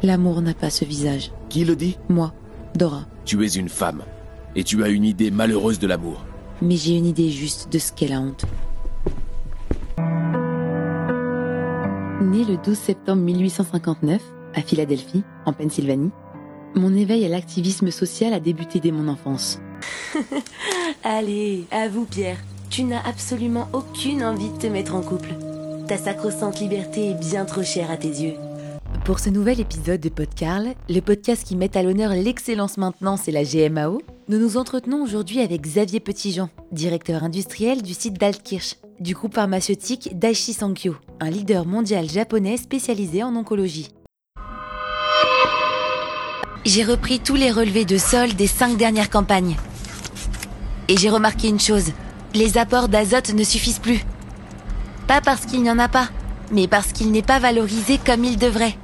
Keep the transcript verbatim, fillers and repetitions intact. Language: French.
L'amour n'a pas ce visage. Qui le dit? Moi, Dora. Tu es une femme, et tu as une idée malheureuse de l'amour. Mais j'ai une idée juste de ce qu'est la honte. Né le douze septembre mille huit cent cinquante-neuf, à Philadelphie, en Pennsylvanie, mon éveil à l'activisme social a débuté dès mon enfance. Allez, avoue Pierre, tu n'as absolument aucune envie de te mettre en couple. Ta sacro-sainte liberté est bien trop chère à tes yeux. Pour ce nouvel épisode de Podcarl, le podcast qui met à l'honneur l'excellence maintenance et la G M A O, nous nous entretenons aujourd'hui avec Xavier Petitjean, directeur industriel du site d'Altkirch, du groupe pharmaceutique Daiichi Sankyo, un leader mondial japonais spécialisé en oncologie. J'ai repris tous les relevés de sol des cinq dernières campagnes. Et j'ai remarqué une chose, les apports d'azote ne suffisent plus. Pas parce qu'il n'y en a pas, mais parce qu'il n'est pas valorisé comme il devrait.